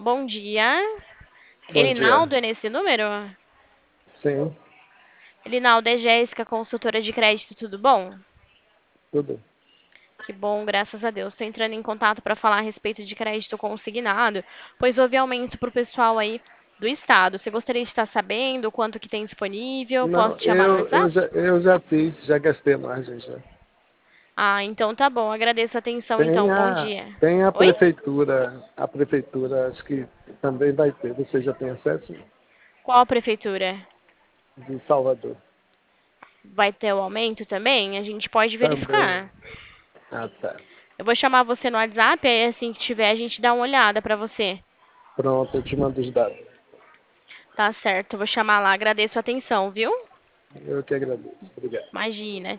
Bom dia. Bom dia. Elinaldo é nesse número? Sim, Elinaldo é Jéssica, consultora de crédito, tudo bom? tudo. Que bom, graças a Deus. Estou entrando em contato para falar a respeito de crédito consignado, pois houve aumento para o pessoal aí do estado. Você gostaria de estar sabendo quanto que tem disponível? Não, Posso te chamar no eu WhatsApp? já, eu já fiz, já gastei a margem já. Ah, então tá bom. Agradeço a atenção, Tem então. Bom a, dia. tem Oi? a prefeitura acho que também vai ter. Você já tem acesso? Qual prefeitura? De Salvador. Vai ter o aumento também? A gente pode Também. verificar. Ah, tá. Eu vou chamar você no WhatsApp, aí assim que tiver a gente dá uma olhada para você. Pronto, eu te mando os dados. Tá certo, eu vou chamar lá. Agradeço a atenção, viu? Eu que agradeço. Obrigado. Imagina.